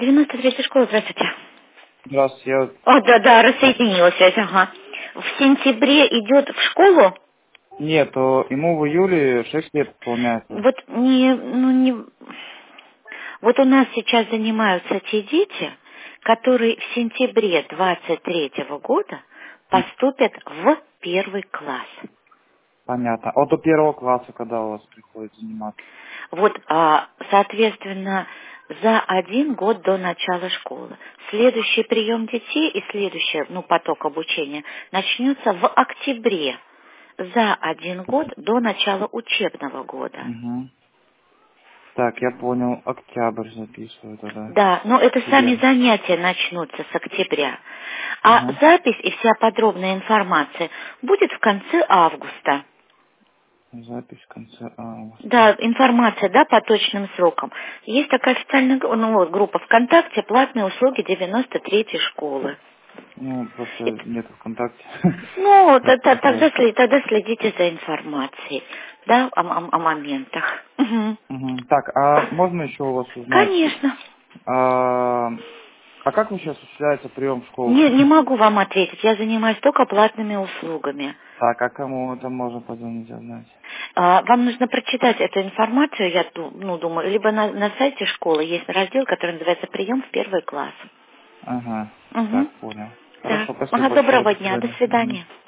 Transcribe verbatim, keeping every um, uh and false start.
девяносто третья школа, здравствуйте. Здравствуйте. Я... О, да, да, рассоединилась связь, ага. В сентябре идет в школу? Нет, то ему в июле шесть лет исполняется. Вот не, ну не... Вот у нас сейчас занимаются те дети, которые в сентябре двадцать третьего года М, поступят в первый класс. Понятно. А вот до первого класса, когда у вас приходит заниматься? Вот, а, соответственно, за один год до начала школы. Следующий прием детей и следующий, ну, поток обучения начнется в октябре. За один год до начала учебного года. Угу. Так, я понял. Октябрь записываю тогда. Да, но это сами Себе. занятия начнутся с октября. А Ага. запись и вся подробная информация будет в конце августа. Запись в конце августа. Да, информация, да, по точным срокам. Есть такая официальная гру- ну, вот, группа ВКонтакте «Платные услуги девяносто третьей школы». Ну, просто И- нет ВКонтакте. Ну, Вот т- т- тогда, такое. сли- тогда следите за информацией, да, о, о- о моментах. Мгм. Мгм. Так, а можно еще у вас узнать, Конечно. а, а как вы сейчас осуществляется прием в школу? Не, не могу вам ответить, я занимаюсь только платными услугами. Так, а кому это можно позвонить, узнать? А, Вам нужно прочитать эту информацию, я ду- ну, думаю, либо на, на сайте школы есть раздел, который называется «Прием в первый класс». Ага. Угу. Так, понял. Так. Хорошо, спасибо Ага, большое. доброго До дня, до свидания. Мгм. свидания.